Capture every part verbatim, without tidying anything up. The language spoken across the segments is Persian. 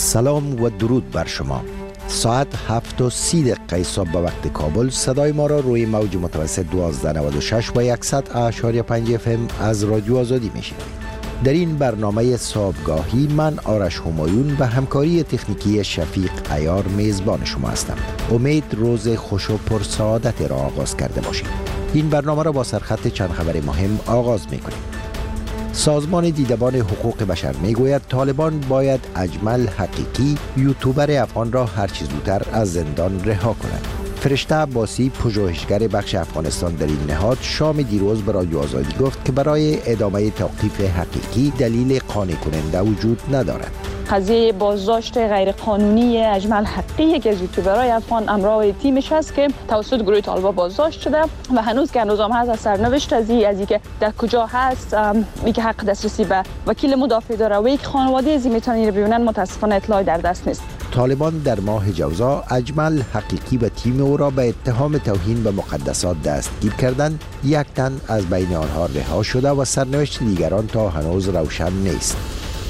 سلام و درود بر شما. ساعت هفت و سی دقیقه صبح به وقت کابل صدای ما را روی موج متوسط دوازده نود و شش و صد اشاری پنج اف ام از رادیو آزادی میشنوید. در این برنامه صبحگاهی من آرش همایون به همکاری تکنیکی شفیق عیار میزبان شما هستم. امید روز خوش و پرسعادت را آغاز کرده باشید. این برنامه را با سرخط چند خبر مهم آغاز میکنیم. سازمان دیدبان حقوق بشر میگوید طالبان باید اجمل حقیقی یوتیوبر افغان را هر چه زودتر از زندان رها کند. فرشته عباسی پژوهشگر بخش افغانستان در این نهاد شام دیروز به رادیو آزادی گفت که برای ادامه توقیف حقیقی دلیل قانع کننده وجود ندارد. قضیه بازداشت غیرقانونی اجمل حقی یکی از یوتیوبرهای افغان همراه تیمش است که توسط گروه طالبان بازداشت شده و هنوز که هنوز هم هست از سرنوشت از اینکه در کجا هست، اینکه حق دسترسی به وکیل مدافع داره و یک خانواده از میتونن رو ببینن، متاسفانه اطلاعی در دست نیست. طالبان در ماه جوزا اجمل حقیقی و تیم او را به اتهام توهین به مقدسات دستگیر کردند. یک تن از بین آنها رها شده و سرنوشت دیگران تا هنوز روشن نیست.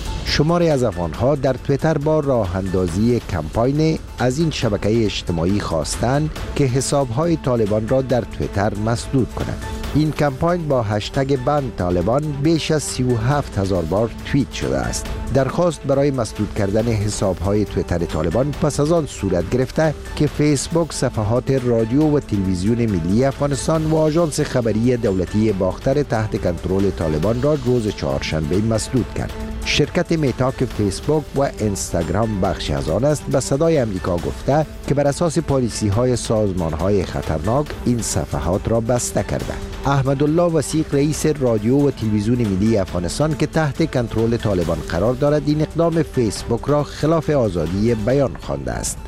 شماری از افغان‌ها در تویتر با راه اندازی کمپاین از این شبکه اجتماعی خواستند که حساب‌های طالبان را در تویتر مسدود کنند. این کمپاین با هشتگ بند طالبان بیش از سی و هفت هزار بار توییت شده است. درخواست برای مسدود کردن حساب‌های تویتر طالبان پس از آن صورت گرفته که فیسبوک صفحات رادیو و تلویزیون ملی افغانستان و آژانس خبری دولتی باختر تحت کنترل طالبان را روز چهارشنبه مسدود کرد. شرکت میتا که فیسبوک و اینستاگرام بخشی از آن است به صدای امریکا گفته که بر اساس پالیسی های سازمان های خطرناک این صفحات را بسته کرده. احمدالله وثیق رئیس رادیو و تلویزیون ملی افغانستان که تحت کنترل طالبان قرار دارد این اقدام فیسبوک را خلاف آزادی بیان خوانده است.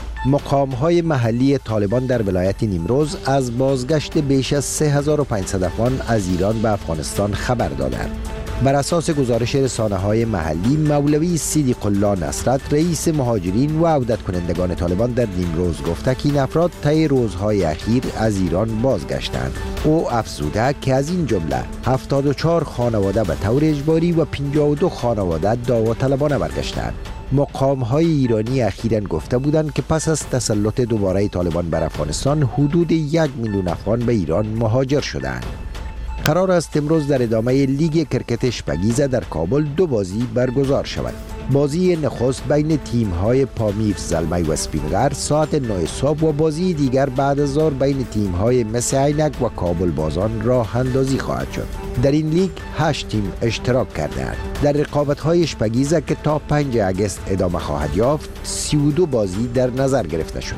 مقام‌های محلی طالبان در ولایت نیمروز از بازگشت بیش از سه هزار و پانصد افغان از ایران به افغانستان خبر دادند. بر اساس گزارش رسانه‌های محلی، مولوی صدیق الله نصرت رئیس مهاجرین و عودت کنندگان طالبان در نیمروز گفته که این افراد طی روزهای اخیر از ایران بازگشتند. او افزوده که از این جمله هفتاد و چهار خانواده به طور اجباری و پنجاه و دو خانواده داوطلبانه برگشتند. مقام‌های ایرانی اخیراً گفته بودند که پس از تسلط دوباره طالبان بر افغانستان حدود یک میلیون افغان به ایران مهاجر شدند. قرار است امروز در ادامه لیگ کرکت شپگیزه در کابل دو بازی برگزار شود. بازی نخست بین تیم‌های پامیر زلمی و اسپینگر ساعت نه صبح و بازی دیگر بعد از ظهر بین تیم‌های مس عینک و کابل بازان راه اندازی خواهد شد. در این لیگ هشت تیم اشتراک کرده‌اند. در رقابت‌های شپگیزه که تا پنجم آگوست ادامه خواهد یافت، سی و دو بازی در نظر گرفته شده.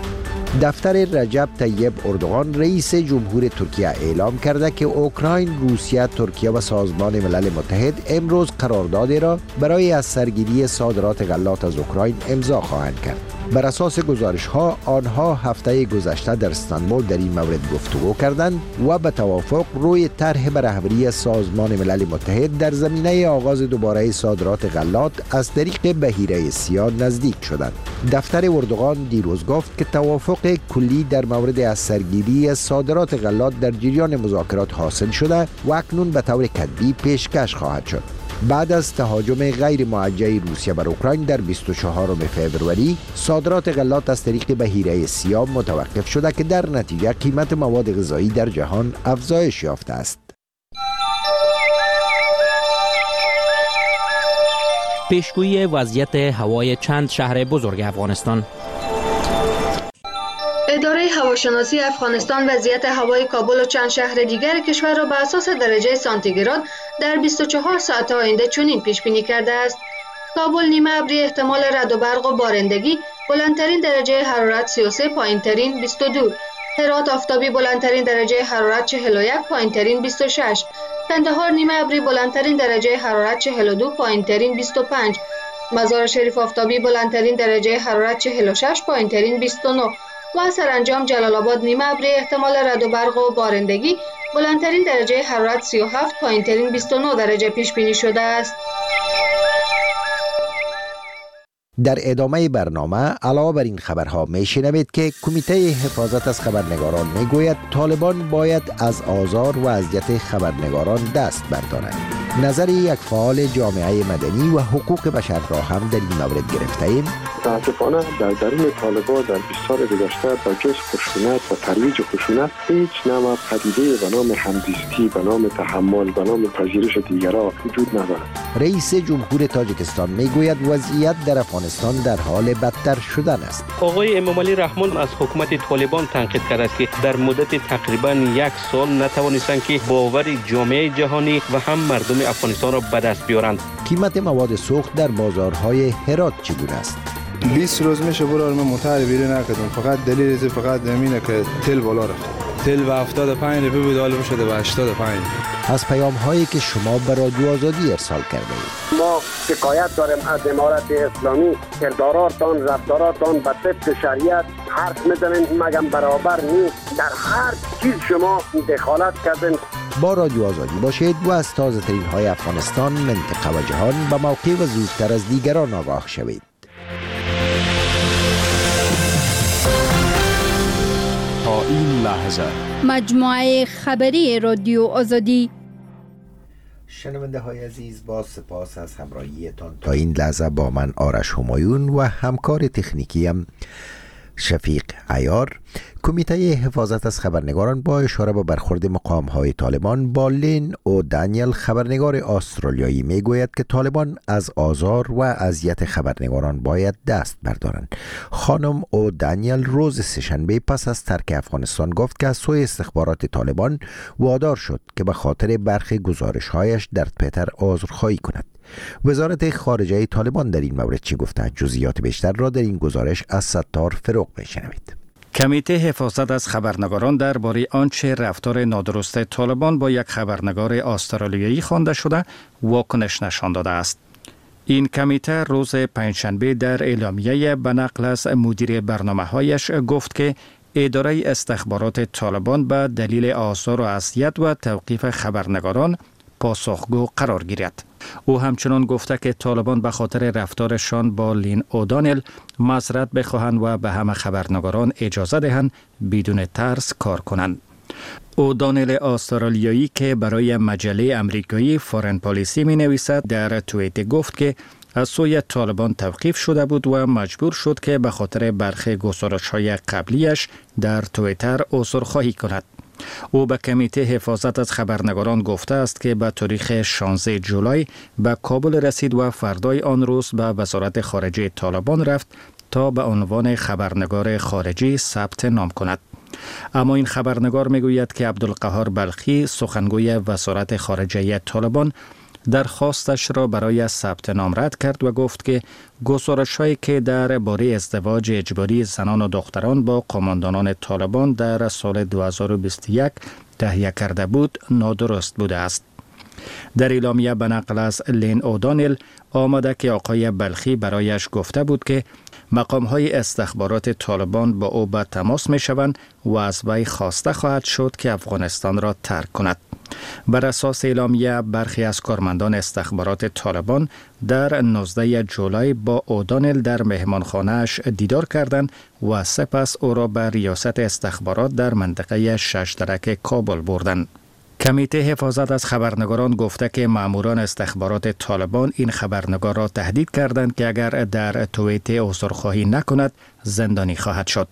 دفتر رجب طیب اردوغان رئیس جمهور ترکیه اعلام کرده که اوکراین، روسیه، ترکیه و سازمان ملل متحد امروز قراردادی را برای از سرگیری صادرات غلات از اوکراین امضا خواهند کرد. بر اساس گزارش ها آنها هفته گذشته در استانبول در این مورد گفتگو کردند و به توافق روی طرح به رهبری سازمان ملل متحد در زمینه آغاز دوباره صادرات غلات از طریق بحیره سیاه نزدیک شدند. دفتر اردوغان دیروز گفت که توافق کلی در مورد از سرگیری صادرات غلات در جریان مذاکرات حاصل شده و اکنون به طور کتبی پیشکش خواهد شد. بعد از تهاجم غیر موجه روسیه بر اوکراین در بیست و چهارم فوریه صادرات غلات از طریق بحیره سیاه متوقف شده که در نتیجه قیمت مواد غذایی در جهان افزایش یافته است. پیشگویی وضعیت هوای چند شهر بزرگ افغانستان. اداره هواشناسی افغانستان وضعیت هوای کابل و چند شهر دیگر کشور را به اساس درجه سانتیگراد در بیست و چهار ساعت آینده چنین پیش بینی کرده است: کابل نیمه ابری، احتمال رعد و برق و بارندگی، بلندترین درجه حرارت سی و سه، پایینترین بیست و دو. هرات آفتابی، بلندترین درجه حرارت چهل و یک، پایینترین بیست و شش. قندهار نیمه ابری، بلندترین درجه حرارت چهل و دو، پایینترین بیست و پنج. مزار شریف آفتابی، بلندترین درجه حرارت چهل و شش، پایینترین بیست و نه. و سرانجام جلال آباد نیمه ابری، احتمال رعد و برق و بارندگی، بلندترین درجه حرارت سی و هفت، پایینترین بیست و نه درجه پیش بینی شده است. در ادامه برنامه علاوه بر این خبرها میشنوید که کمیته حفاظت از خبرنگاران میگوید طالبان باید از آزار و اذیت خبرنگاران دست بردارند. نظر یک فعال جامعه مدنی و حقوق بشر را هم در این مورد گرفته ایم. متاسفانه در درون طالبان در بیست سال گذشته با جز خشونت و ترویج خشونت هیچ نوع پدیده به نام همزیستی، به نام تحمل، به نام پذیرش دیگران وجود ندارد. رئیس جمهور تاجیکستان میگوید وضعیت در افغانستان در حال بدتر شدن است. آقای امام علی رحمان از حکومت طالبان تنقید کرده است که در مدت تقریبا یک سال نتوانستند که باور جامعه جهانی و هم مردم افغانستان را به دست بیارند. قیمت مواد سوخت در بازارهای هرات چگونه است؟ بیست روز میشه برای من متحر بیری نکردم، فقط دلیل از فقط امینه که تل بالا رفت. تل به هفتاد و پنج روپیه بود، حالا شده به هشتاد و پنج. از پیام هایی که شما به رادیو آزادی ارسال کرده اید. ما شکایت داریم از امارت اسلامی، کرداراتان، رفتاراتان به طبق شریعت حرف میزنین مگم برابر نیست. در هر چیز شما دخالت کردین. با رادیو آزادی باشید و از تازه ترین های افغانستان، منطقه و جهان به موقع و زودتر از دیگران آگاه شوید. تا این لحظه مجموعه خبری رادیو آزادی. شنونده های عزیز، با سپاس از همراهیتان تا این لحظه با من آرش همایون و همکار تکنیکیم شفیق عیار. کمیته حفاظت از خبرنگاران با اشاره به برخورد مقام‌های طالبان با لین او دانیل، خبرنگار استرالیایی، میگوید که طالبان از آزار و اذیت خبرنگاران باید دست بردارند. خانم او دانیل روز سه‌شنبه پس از ترک افغانستان گفت که از سوی استخبارات طالبان وادار شد که به خاطر برخی گزارش‌هایش در توییتر عذرخواهی کند. وزارت خارجه طالبان در این مورد چی گفته؟ جزئیات بیشتر را در این گزارش از ستار فروغ بشنوید. کمیته حفاظت از خبرنگاران درباره آنچه رفتار نادرست طالبان با یک خبرنگار استرالیایی خوانده شده واکنش نشان داده است. این کمیته روز پنجشنبه در اعلامیه به نقل از مدیر برنامه‌هایش گفت که اداره استخبارات طالبان به دلیل آزار و اذیت و توقیف خبرنگاران پاسخگو قرار گیرد. او همچنان گفته که طالبان به خاطر رفتارشان با لین اودانل معذرت بخواهند و به همه خبرنگاران اجازه دهند بدون ترس کار کنند. اودانل استرالیایی که برای مجله امریکایی فارن پالیسی می نویسد در توییت گفت که از سوی طالبان توقیف شده بود و مجبور شد که به خاطر برخی گزارش‌های قبلیش در توییتر عذرخواهی کند. او به کمیته حفاظت از خبرنگاران گفته است که به تاریخ شانزده جولای به کابل رسید و فردای آن روز به وزارت خارجه طالبان رفت تا به عنوان خبرنگار خارجی ثبت نام کند. اما این خبرنگار میگوید که عبدالقهار بلخی، سخنگوی وزارت خارجه طالبان، درخواستش را برای ثبت نام رد کرد و گفت که گزارش‌هایی که در باره ازدواج اجباری زنان و دختران با قماندانان طالبان در سال دو هزار و بیست و یک تهیه کرده بود نادرست بوده است. در اعلامیه به نقل از لین اودانل آمده که آقای بلخی برایش گفته بود که مقام‌های استخبارات طالبان با او به تماس می‌شوند و از وی خواسته خواهد شد که افغانستان را ترک کند. بر اساس اعلامیه برخی از کارمندان استخبارات طالبان در نوزده جولای با اودانل در مهمانخانه‌اش دیدار کردند و سپس او را به ریاست استخبارات در منطقه ششدرک کابل بردند. کمیته حفاظت از خبرنگاران گفته که ماموران استخبارات طالبان این خبرنگار را تهدید کردند که اگر در توییت عذرخواهی نکند زندانی خواهد شد.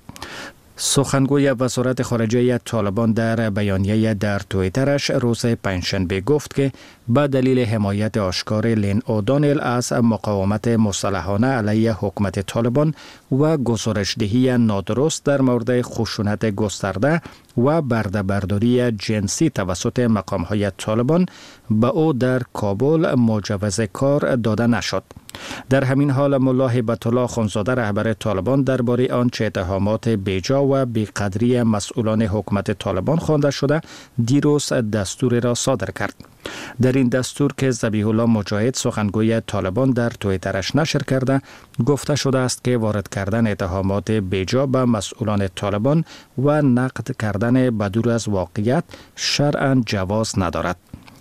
سخنگوی وزارت خارجه طالبان در بیانیه در توییترش روز پنجشنبه گفت که به دلیل حمایت آشکار لین اودانل از مقاومت مسلحانه علیه حکومت طالبان و گزارش‌دهی نادرست در مورد خشونت گسترده و برده‌برداری جنسی توسط مقام‌های طالبان به او در کابل مجوز کار داده نشد. در همین حال ملا هیبت الله اخوندزاده رهبر طالبان درباره آنچه اتهامات بیجا و بیقدری مسئولان حکومت طالبان خوانده شده دیروز دستور را صادر کرد. در این دستور که ذبیح الله مجاهد سخنگوی طالبان در توییترش نشر کرده گفته شده است که وارد کردن اتهامات بیجا به مسئولان طالبان و نقد کردن بدور از واقعیت شرعاً جواز ندارد.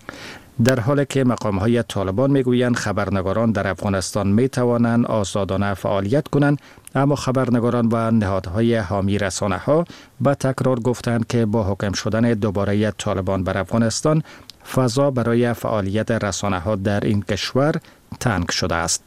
در حالی که مقام‌های طالبان میگویند خبرنگاران در افغانستان می توانند آزادانه فعالیت کنند، اما خبرنگاران و نهادهای حامی رسانه‌ها به تکرار گفتند که با حاکم شدن دوباره طالبان بر افغانستان فضا برای فعالیت رسانه‌ها در این کشور تنگ شده است.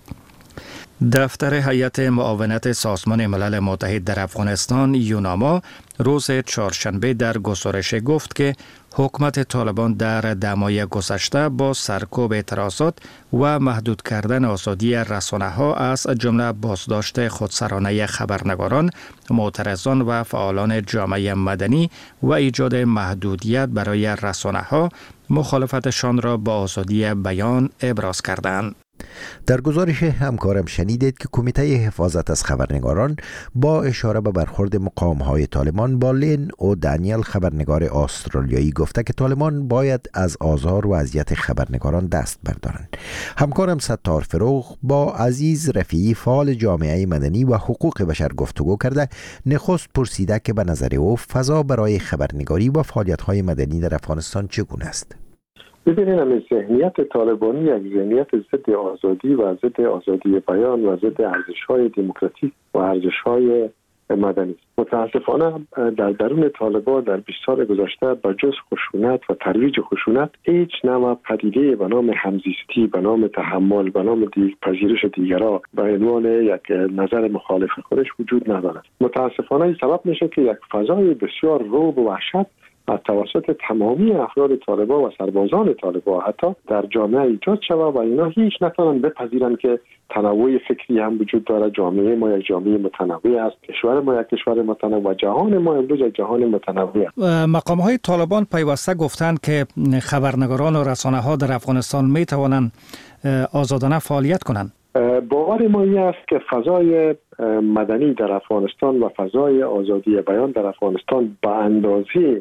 دفتر هیئت معاونت سازمان ملل متحد در افغانستان یوناما روز چهارشنبه در گزارش گفت که حکومت طالبان در ده ماه گذشته با سرکوب اعتراضات و محدود کردن آزادی رسانه‌ها از جمله بازداشت خودسرانه خبرنگاران، معترضان و فعالان جامعه مدنی و ایجاد محدودیت برای رسانه‌ها مخالفتشان را با آزادی بیان ابراز کردند. در گزارش همکارم شنیدید که کمیته حفاظت از خبرنگاران با اشاره به برخورد مقام‌های طالبان با لین او دانیل خبرنگار استرالیایی گفته که طالبان باید از آزار و اذیت خبرنگاران دست بردارند. همکارم ستار فروغ با عزیز رفیعی فعال جامعه مدنی و حقوق بشر گفتگو کرده. نخست پرسیده که به نظر او فضا برای خبرنگاری و فعالیت‌های مدنی در افغانستان چگونه است؟ ببینید همین ذهنیت طالبانی یک ذهنیت ضد آزادی و ضد آزادی بیان و ضد ارزش‌های دموکراتیک و ارزش‌های مدنی. متاسفانه در درون طالبان در بیست سال گذشته به جز خشونت و ترویج خشونت هیچ نوع پدیده به نام همزیستی، به نام تحمل، به نام دی پذیرش دیگران به عنوان یک نظر مخالف خودش وجود ندارد. متاسفانه این سبب میشه که یک فضای بسیار رعب و وحشت از توسط تمامی افراد طالبان و سربازان طالبان حتی در جامعه ایجاد شود و اینا هیچ نتوانند بپذیرند که تنوع فکری هم وجود داره. جامعه ما یک جامعه متنوع است، کشور ما یک کشور متنوع، جهان ما امروز یک جهان متنوع است. مقام های طالبان پیوسته گفتند که خبرنگاران و رسانه ها در افغانستان می توانند آزادانه فعالیت کنند. باور ما این است که فضای مدنی در افغانستان و فضای آزادی بیان در افغانستان به اندازه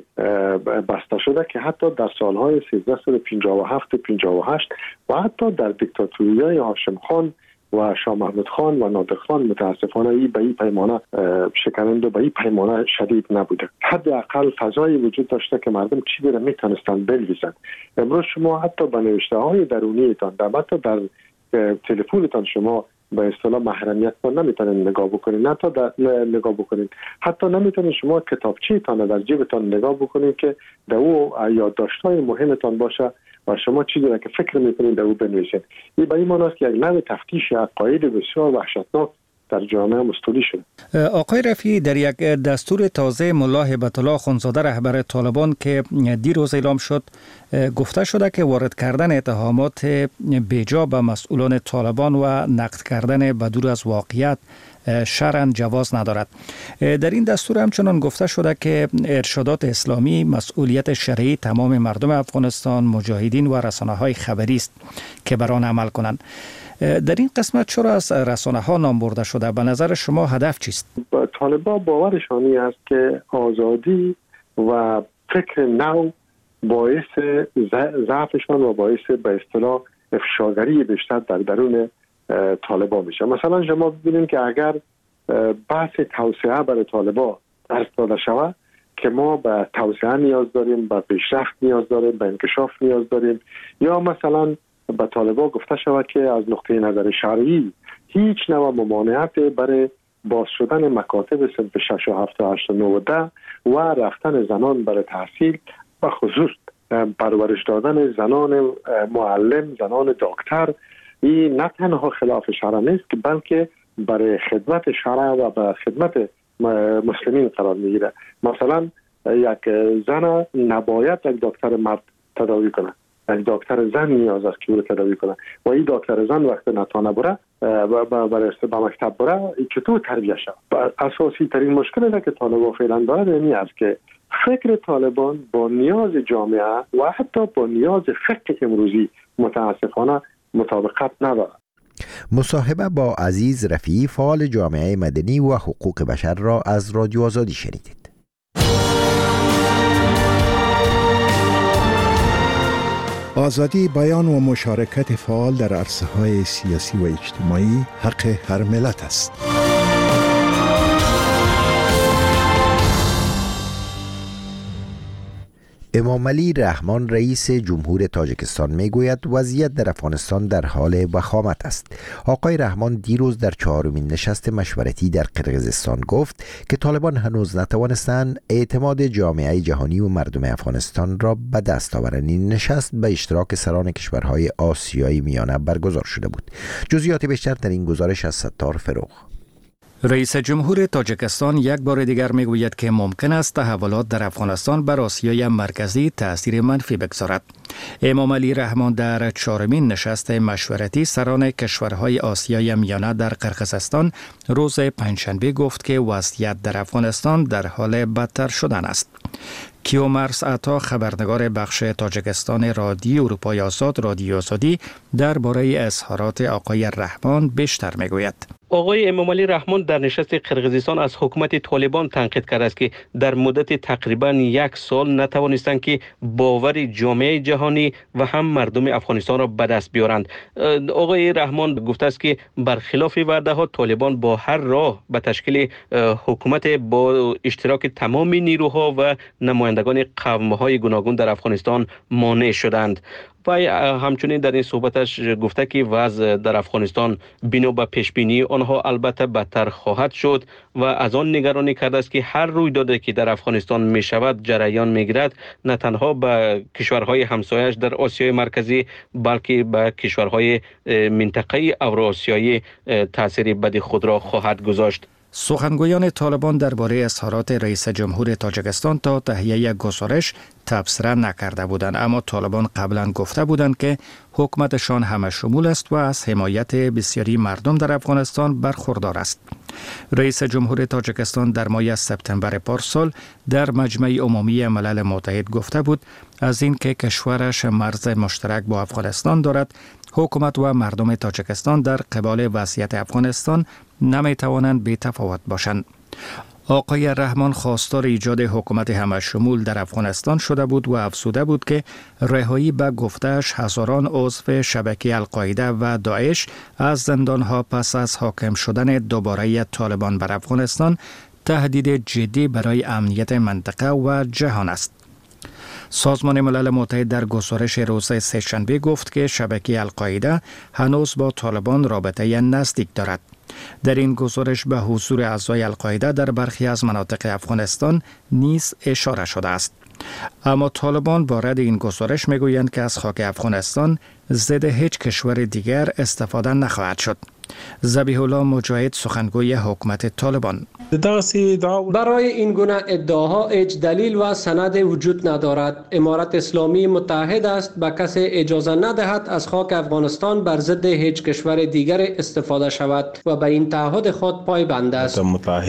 بسته شده که حتی در سالهای سیزده و پنجاه و هفت و پنجاه و هشت و حتی در دیکتاتوری‌های هاشم خان و شاه محمود خان و نادر خان متاسفانه این به این پیمانه شکنند و به این پیمانه شدید نبوده. حداقل فضایی وجود داشته که مردم چی بیره میتونستند بنویسند. امروز شما حتی به نوشته های درونیتان در حتی در تلفنتان شما به اصطلاح محرمیت رو نمیتونید نگاه بکنید، نه تا نگاه بکنید، حتی نمیتونید شما کتابچه تان در جیبتان نگاه بکنید که در او یادداشت‌های مهمتان باشه و شما چیزی را که فکر میکنید در او بنویسید. این به این معنی است که یک نوع تفتیش عقاید بسیار وحشتناک در جامعه مستولی شده. آقای رفیعی، در یک دستور تازه ملا هیبت الله خونزاده رهبر طالبان که دیروز اعلام شد گفته شده که وارد کردن اتهامات بیجا به مسئولان طالبان و نقد کردن بدور از واقعیت شرعاً جواز ندارد. در این دستور همچنان گفته شده که ارشادات اسلامی مسئولیت شرعی تمام مردم افغانستان، مجاهدین و رسانه‌های خبری است که بر آن عمل کنند. در این قسمت چرا از رسانه ها نام برده شده؟ به نظر شما هدف چیست؟ طالبان باورشانی است که آزادی و فکر نو باعث ضعفشان و باعث به اصطلاح افشاگری بیشتر در درون طالبان میشه. مثلا شما ببینید که اگر بحث توسعه برای طالبان درس داده شود که ما به توسعه نیاز داریم، به پیشرفت نیاز داریم، به انکشاف نیاز داریم، یا مثلا به طالبان گفته شود که از نقطه نظر شرعی هیچ نوع ممانعت برای باز شدن مکاتب صنف شش و هفت و هشت و نه و ده و رفتن زنان برای تحصیل و خصوص پرورش دادن زنان معلم، زنان دکتر، این نه تنها خلاف شرع نیست که بلکه برای خدمت شرع و به خدمت مسلمین قرار میگیره. مثلا یک زن نباید یک دکتر مرد تداوی کنه، یک دکتر زن نیاز است که او رو تداوی کنه و این دکتر زن وقت نتانه بره برای به مکتب بره چطور تربیه شد. اساسی ترین مشکلی که طالبان فعلا داره این است که فکر طالبان با نیاز جامعه و حتی با نیاز فقه امروزی متاسفانه مطابقت نداره. مصاحبه با عزیز رفیعی فعال جامعه مدنی و حقوق بشر را از رادیو آزادی شنیدید. آزادی بیان و مشارکت فعال در عرصه‌های سیاسی و اجتماعی حق هر ملت است. امامعلی رحمان رئیس جمهور تاجیکستان میگوید وضعیت در افغانستان در حال وخامت است. آقای رحمان دیروز در چهارمین نشست مشورتی در قرقیزستان گفت که طالبان هنوز نتوانستند اعتماد جامعه جهانی و مردم افغانستان را به دست آورند. این نشست به اشتراک سران کشورهای آسیای میانه برگزار شده بود. جزئیات بیشتر در این گزارش از ستار فروغ. رئیس جمهور تاجیکستان یک بار دیگر میگوید که ممکن است تحولات در افغانستان بر آسیای مرکزی تأثیر منفی بگذارد. امامعلی رحمان در چهارمین نشست مشورتی سران کشورهای آسیای میانه در قرقیزستان روز پنجشنبه گفت که وضعیت در افغانستان در حال بدتر شدن است. کیومرس عطا خبرنگار بخش تاجیکستان رادیو اروپای آزاد رادیو آزادی درباره اظهارات آقای رحمان بیشتر میگوید. آقای امامعلی رحمان در نشست قرقیزستان از حکومت طالبان تنقید کرده است که در مدت تقریبا یک سال نتوانستند که باور جامعه جهانی و هم مردم افغانستان را به دست بیارند. آقای رحمان گفته است که برخلاف وعده ها طالبان با هر راه به تشکیل حکومت با اشتراک تمام نیروها و نمایندگان قوم‌های گوناگون در افغانستان مانع شدند. و همچنین در این صحبتش گفته که وضع در افغانستان بنا به پیشبینی آنها البته بدتر خواهد شد و از آن نگرانی کرده است که هر رویدادی که در افغانستان می شود جریان می گیرد نه تنها به کشورهای همسایش در آسیای مرکزی بلکه به کشورهای منطقه اوراسیایی تأثیر بدی خود را خواهد گذاشت. سخنگویان طالبان درباره اظهارات رئیس جمهور تاجیکستان تا تهیه یک گزارش تبصره نکرده بودند، اما طالبان قبلا گفته بودند که حکومتشان همه شمول است و از حمایت بسیاری مردم در افغانستان برخوردار است. رئیس جمهور تاجیکستان در ماه سپتامبر پارسال در مجمع عمومی ملل متحد گفته بود از اینکه کشورش مرز مشترک با افغانستان دارد، حکومت و مردم تاجیکستان در قبال وضعیت افغانستان نمی توانند بی تفاوت باشند. آقای رحمان خواستار ایجاد حکومت همه شمول در افغانستان شده بود و افزوده بود که رهایی به گفته‌اش هزاران عضو شبکه القاعده و داعش از زندانها پس از حاکم شدن دوباره طالبان بر افغانستان تهدید جدی برای امنیت منطقه و جهان است. سازمان ملل متحد در گزارش روز سه‌شنبه گفت که شبکه القاعده هنوز با طالبان رابطه نزدیک دارد. در این گزارش به حضور اعضای القاعده در برخی از مناطق افغانستان نیز اشاره شده است. اما طالبان با رد این گزارش میگویند که از خاک افغانستان ضد هیچ کشور دیگر استفاده نخواهد شد. ذبیح الله مجاهد سخنگوی حکومت طالبان: برای این گونه ادعاها هیچ دلیل و سند وجود ندارد. امارت اسلامی متحد است به کسی اجازه ندهد از خاک افغانستان بر ضد هیچ کشور دیگر استفاده شود و به این تعهد خود پایبند است.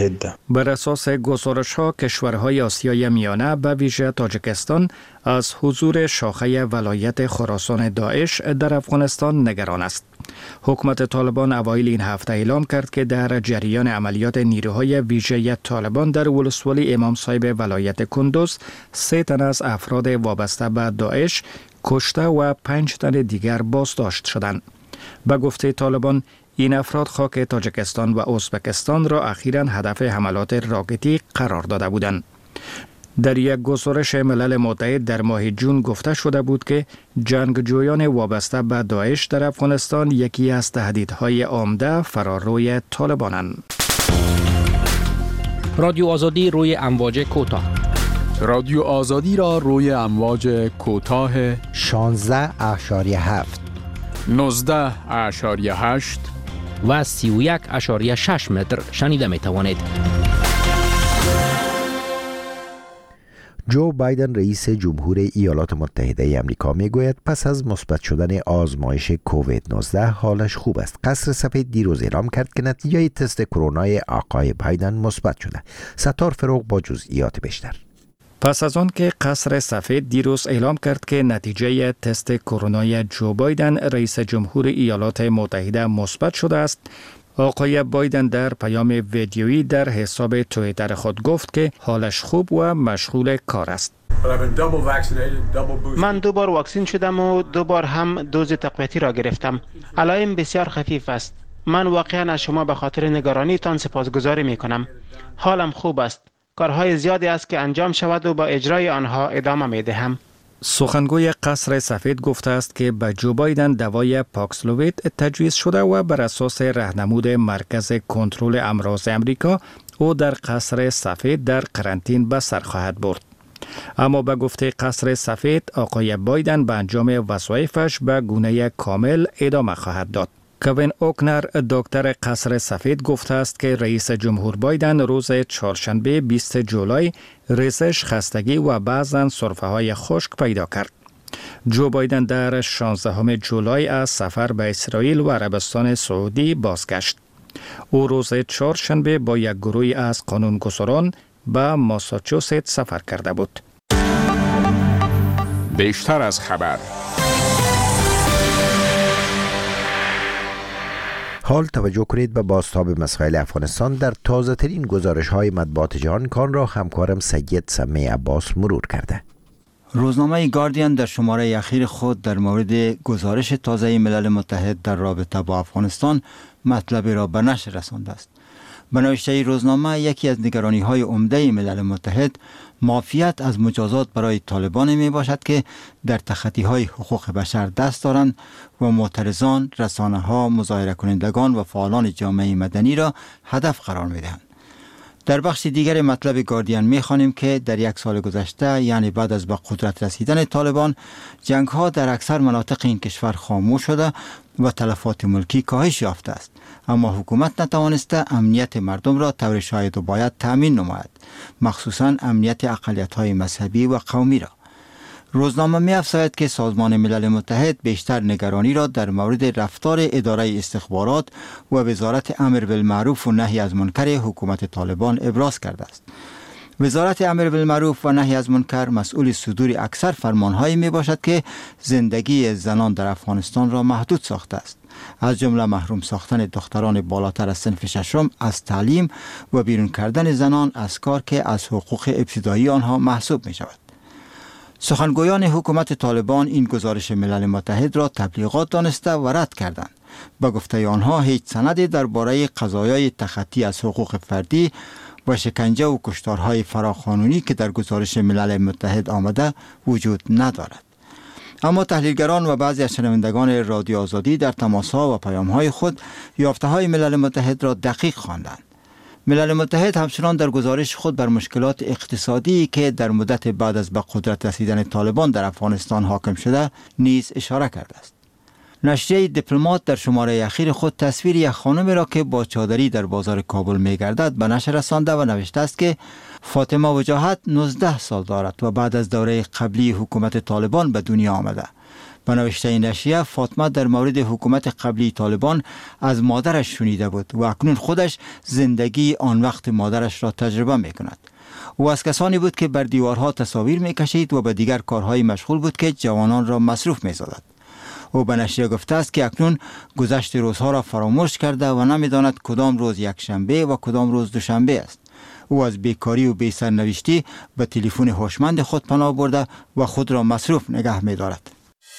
بر اساس گزارش ها کشورهای آسیای میانه به ویژه تاجیکستان از حضور شاخه ولایت خراسان داعش در افغانستان نگران است. حکومت طالبان اوایل این هفته اعلام کرد که در جریان عملیات نیروهای ویژه طالبان در ولسوالی امام صاحب ولایت کندوز سه تن از افراد وابسته به داعش کشته و پنج تن دیگر بازداشت شدند. به گفته طالبان این افراد خاک تاجیکستان و ازبکستان را اخیراً هدف حملات راکتی قرار داده بودند. در یک گزارش ملل متحد در ماه جون گفته شده بود که جنگجویان وابسته به داعش در افغانستان یکی از تهدیدهای عمده فراروی طالبانند. رادیو آزادی روی امواج کوتاه. رادیو آزادی را روی امواج کوتاه شانزده اشاریه هفت، نوزده اشاریه هشت و سی و یک اشاریه شش متر شنیده می توانید. جو بایدن رئیس جمهور ایالات متحده آمریکا میگوید پس از مثبت شدن آزمایش کووید نوزده حالش خوب است. قصر سفید دیروز اعلام کرد که نتیجه تست کرونای آقای بایدن مثبت شده. ستار فروغ با جزئیات بیشتر. پس از آن که قصر سفید دیروز اعلام کرد که نتیجه تست کرونای جو بایدن رئیس جمهور ایالات متحده مثبت شده است، آقای بایدن در پیام ویدیویی در حساب توییتر خود گفت که حالش خوب و مشغول کار است. من دو بار واکسین شدم و دو بار هم دوز تقویتی را گرفتم. علائم بسیار خفیف است. من واقعا از شما به خاطر نگرانیتان سپاسگزاری می کنم. حالم خوب است. کارهای زیادی است که انجام شود و با اجرای آنها ادامه می دهم. سخنگوی قصر سفید گفته است که به جو بایدن دوای پاکسلووید تجویز شده و بر اساس راهنمود مرکز کنترل امراض امریکا او در قصر سفید در قرنطین به سر خواهد برد. اما به گفته قصر سفید آقای بایدن به انجام وظایفش به گونه کامل ادامه خواهد داد. کوین اوکنر دکتر قصر سفید گفته است که رئیس جمهور بایدن روز چهارشنبه بیست جولای ریزش، خستگی و بعضاً سرفه‌های خشک پیدا کرد. جو بایدن در شانزدهم جولای از سفر به اسرائیل و عربستان سعودی بازگشت. او روز چهارشنبه با یک گروه از قانونگذاران به ماساچوست سفر کرده بود. بیشتر از خبر. حال توجه کنید به بازتاب مسائل افغانستان در تازه ترین گزارش های مطبوعات جهان. کان را همکارم سید سمی عباس مرور کرده. روزنامه گاردین در شماره اخیر خود در مورد گزارش تازه ملل متحد در رابطه با افغانستان مطلبی را به نشر رسانده است. به نوشته روزنامه یکی از نگرانی های عمده ملل متحد معافیت از مجازات برای طالبان می باشد که در تخطی های حقوق بشر دست دارند و معترضان، رسانه ها، مظاهره کنندگان و فعالان جامعه مدنی را هدف قرار می دهند. در بخش دیگر مطلب گاردین می خوانیم که در یک سال گذشته، یعنی بعد از به قدرت رسیدن طالبان، جنگ ها در اکثر مناطق این کشور خاموش شده و تلفات ملکی کاهش یافته است، اما حکومت نتوانسته امنیت مردم را طور شاید و باید تامین نماید، مخصوصا امنیت اقلیت های مذهبی و قومی را. روزنامه می افزاید که سازمان ملل متحد بیشتر نگرانی را در مورد رفتار اداره استخبارات و وزارت امر بالمعروف و نهی از منکر حکومت طالبان ابراز کرده است. وزارت امر بالمعروف و نهی از منکر مسئول صدور اکثر فرمانهایی می باشد که زندگی زنان در افغانستان را محدود ساخته است، از جمله محروم ساختن دختران بالاتر از صنف ششم از تعلیم و بیرون کردن زنان از کار که از حقوق ابتدایی آنها محسوب می شود. سخنگویان حکومت طالبان این گزارش ملل متحد را تبلیغات دانسته و رد کردند. به گفته آنها هیچ سندی درباره قضایای تخطی از حقوق فردی و شکنجه و کشتارهای فراقانونی که در گزارش ملل متحد آمده وجود ندارد. اما تحلیلگران و بعضی از شنوندگان رادیو آزادی در تماس‌ها و پیام‌های خود یافته‌های ملل متحد را دقیق خواندند. ملل متحد همچنان در گزارش خود بر مشکلات اقتصادی که در مدت بعد از به قدرت رسیدن طالبان در افغانستان حاکم شده نیز اشاره کرده است. نشریه دیپلمات در شماره اخیر خود تصویر یک خانم را که با چادری در بازار کابل می‌گردد به نشر رسانده و نوشته است که فاطمه وجاهت نوزده سال دارد و بعد از دوره قبلی حکومت طالبان به دنیا آمده. به نوشته نشریه، فاطمه در مورد حکومت قبلی طالبان از مادرش شنیده بود و اکنون خودش زندگی آن وقت مادرش را تجربه می کند. او از کسانی بود که بر دیوارها تصاویر می کشید و به دیگر کارهای مشغول بود که جوانان را مصروف می سازد. او به نشریه گفته است که اکنون گذشت روزها را فراموش کرده و نمیداند کدام روز یک شنبه و کدام روز دوشنبه است. او از بیکاری و بی سرنوشتی به تلفن هوشمند خود پناه برده و خود را مصروف نگه می دارد.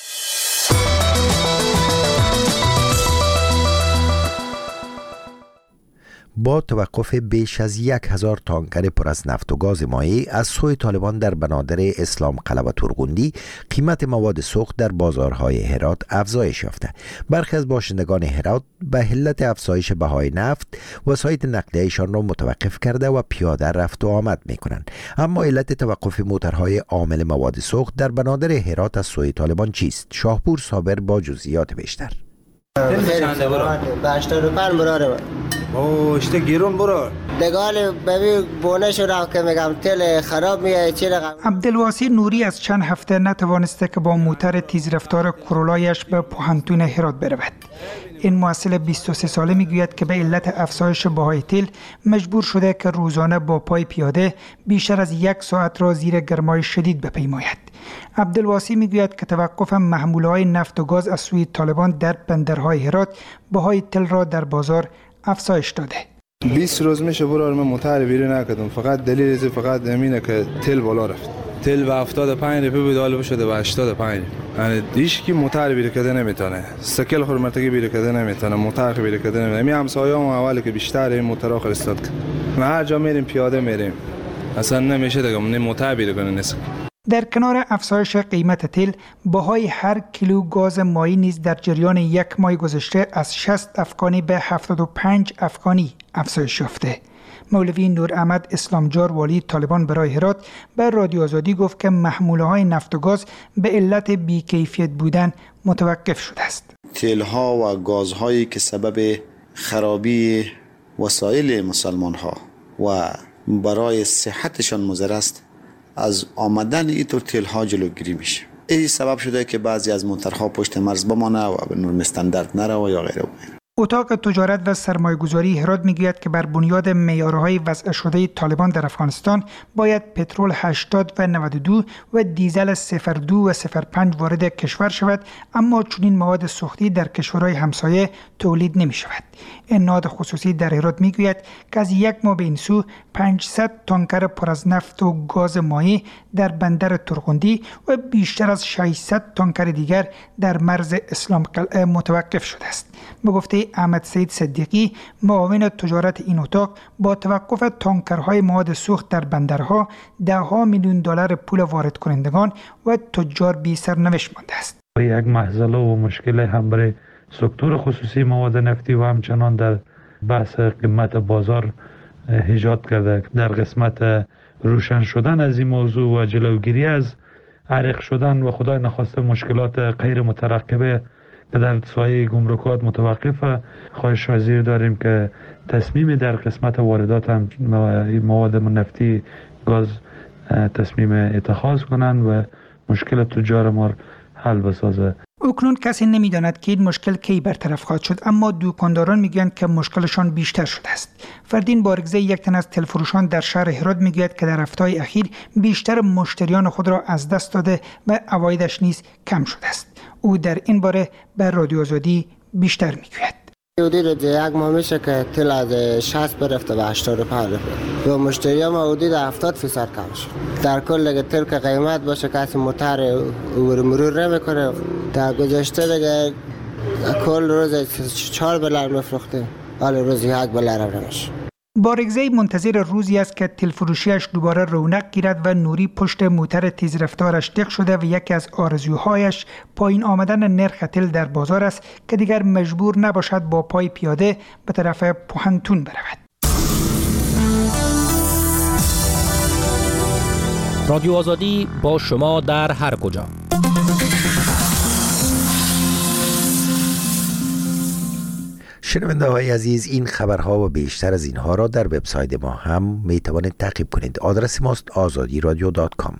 با توقف بیش از یک هزار تانکر پر از نفت و گاز مایع از سوی طالبان در بنادر اسلام قلعه و تورغوندی، قیمت مواد سوخت در بازارهای هرات افزایش یافته. برخی از باشندگان هرات به علت افزایش بهای نفت وسایل نقلیه‌شان را متوقف کرده و پیاده رفت و آمد می‌کنند. اما علت توقف موترهای عامل مواد سوخت در بنادر هرات از سوی طالبان چیست؟ شاهپور صابر با جزئیات بیشتر. چنده برو؟ به هشتاد و پنج براره او اشته گیرون برو دگال ببی بونه شو رفت که میگم تل خراب میه چی رقم. عبدالواسی نوری از چند هفته نتوانسته که با موتر تیز رفتار کرولایش به پوهنتون هرات برود. این محصل بیست و سه ساله میگوید که به علت افزایش بهای تیل مجبور شده که روزانه با پای پیاده بیشتر از یک ساعت را زیر گرمای شدید بپیماید. عبدالواسی میگوید که توقف محموله‌های نفت و گاز از سوی طالبان در بندرهای هرات بهای تل را در بازار افزایش داده. بیست روز میشه برای من موتر بیرون نکردم، فقط دلیل فقط همینه که تل بالا رفت. تل به هفتاد و پنج روپیه بود حالا شده به هشتاد و پنج. یعنی هیچ کی موتر بیرون کرده نمیتونه. سکل خورمرتگی بیرون کرده نمیتونه، موتر بیرون کرده نمیتونه. می همسایه‌ام اولی که بیشتر این موترها فرستاد. ما هر جا میریم پیاده میریم. اصلا نمیشه دیگه من متعبیر کنه نیست. در کنار افزایش قیمت تیل، بهای هر کیلو گاز مایی نیز در جریان یک ماه گذشته از شصت افغانی به هفتاد و پنج افغانی افزایش یافته. مولوی نور احمد اسلامجار والی طالبان برای هرات به رادیو آزادی گفت که محموله‌های نفت و گاز به علت بی‌کیفیت بودن متوقف شده است. تیل‌ها و گازهایی که سبب خرابی وسایل مسلمان‌ها و برای صحتشان مضر است، از آمدن اینطور تیل‌ها جلوگیری میشه. این سبب شده که بعضی از موترها پشت مرز بمانه و به نرم استاندارد نره یا غیره. اتاق تجارت و سرمایه‌گذاری هرات میگوید که بر بنیاد معیارهای وضع شده طالبان در افغانستان باید پترول هشتاد و نود و دو و دیزل صفر دو و صفر پنج وارد کشور شود، اما چنین مواد سوختی در کشورهای همسایه تولید نمی شود. این نهاد خصوصی در هرات میگوید که از یک ماه به این سو پانصد تانکر پر از نفت و گاز مایع در بندر ترغندی و بیشتر از ششصد تانکر دیگر در مرز اسلام قلعه متوقف شده است. به گفته احمد سید صدیقی، معاون تجارت این اتاق، با توقف تانکرهای مواد سوخت در بندرها ده ها میلیون دلار پول وارد کنندگان و تجار بی سرنوشت مانده است. یک مهزله و مشکل هم برای سکتور خصوصی مواد نفتی و همچنان در بحث قیمت بازار ایجاد کرده. در قسمت روشن شدن از این موضوع و جلوگیری از عرق شدن و خدای نخواسته مشکلات غیر مترقبه که در سایه گمرکات متوقف، خواهش وزیر داریم که تصمیم در قسمت واردات هم مواد نفتی گاز تصمیم اتخاذ کنند و مشکل تجار ما حل بسازه. اکنون کسی نمیداند که این مشکل کی برطرف خواهد شد، اما دکانداران میگویند که مشکلشان بیشتر شده است. فردین بارگزه، یک تن از تلفروشان در شهر هرات، میگوید که در هفته‌های اخیر بیشتر مشتریان خود را از دست داده و عوایدش نیز کم شده است. او در این باره به رادیو آزادی بیشتر میگوید. حدود یک ماه میشه که تل از شصت برفته به هشتاد و پنج رفته و مشتری هم حدود هفتاد فیصد کم شد. در کل دیگه تل که قیمت باشه کسی موتر عبور مرور نمیکنه. در گذشته دیگه کل روز چهار بلر میفروختیم، حالا روز یک بلر هم نمیشه. بارگزه منتظر روزی است که تلفروشیش دوباره رونق گیرد و نوری پشت موتر تیز رفتارش دق شده و یکی از آرزوهایش پایین آمدن نرخ تل در بازار است که دیگر مجبور نباشد با پای پیاده به طرف پوهنتون برود. رادیو آزادی با شما در هر کجا. شنونده های عزیز، این خبرها و بیشتر از اینها را در وبسایت ما هم می توانید تعقیب کنید. آدرس ماست آزادی رادیو دات کام.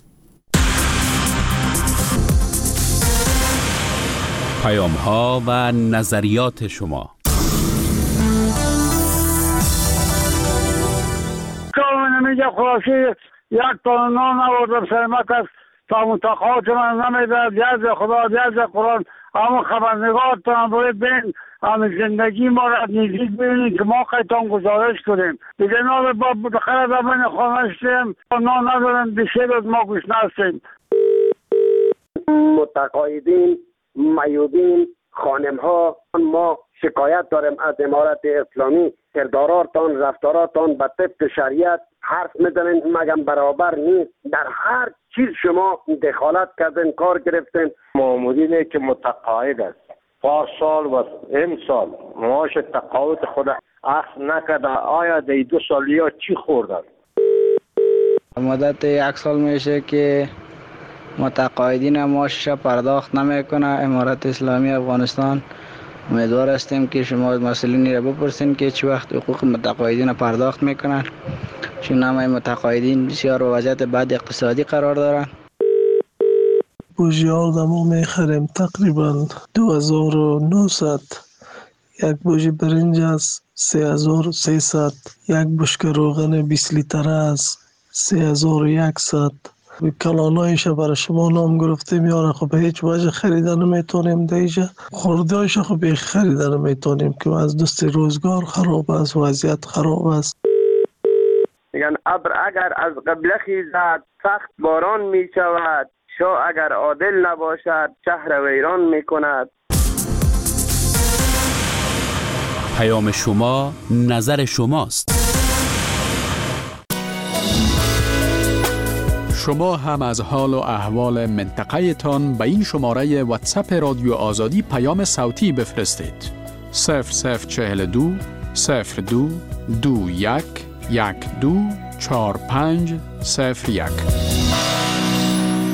پیام ها و نظریات شما. کامل نمیگه خلاصی یک تا نان آوردم سرمک است تا متقاعد من نمیداد یز خدا یز قرآن. اما خبرنگار تا هم باید بین همه زندگی ما را نزدیک ببینید که ما قیتان گزارش کنیم. دیگه نال با بخیر در من خانه شدیم نان ندارم بشه از ما گوش نستیم. متقاعدین، میودین، خانم ها، ما شکایت داریم از امارت اسلامی. کرداراتان، رفتاراتان به طبق شریعت حرف میزنین مگم برابر نیست. در هر چیز شما دخالت کردین، کار گرفتین. مامورینه که متقاعد است پارسال و امسال معاش تقاعد خود اخذ نکرده، آیا در دو سالی ها چی خوردن؟ مدت یک سال میشه که متقاعدین معاشش پرداخت نمیکنه. امارت اسلامی افغانستان امیدوار هستیم که شما مسئولین را بپرسین که چه وقت حقوق متقاعدین پرداخت میکنن، چون همه متقاعدین بسیار وضعیت بد اقتصادی قرار دارن. بوجیار دمو میخریم تقریبا دو هزار و نهصد. یک بوجی برنج است سه هزار و سیصد. یک بشکه روغن بیست لیتره است سه هزار و یکصد. کلانایش برای شما نام گرفته میاره، خب به هیچ وجه خریده نمیتونیم دیجا. خوردهایش خب به خریده نمیتونیم که از دست روزگار خراب است، وضعیت خراب است. میگن ابر اگر از قبله خیزد سخت باران میشود، شاه اگر عادل نباشد شهر ویران میکند. پیام شما نظر شماست. شما هم از حال و احوال منطقه تان به این شماره واتساپ رادیو آزادی پیام صوتی بفرستید. صفر صفر چهل دو صفر دو دو یک یک دو چهار پنج صفر یک.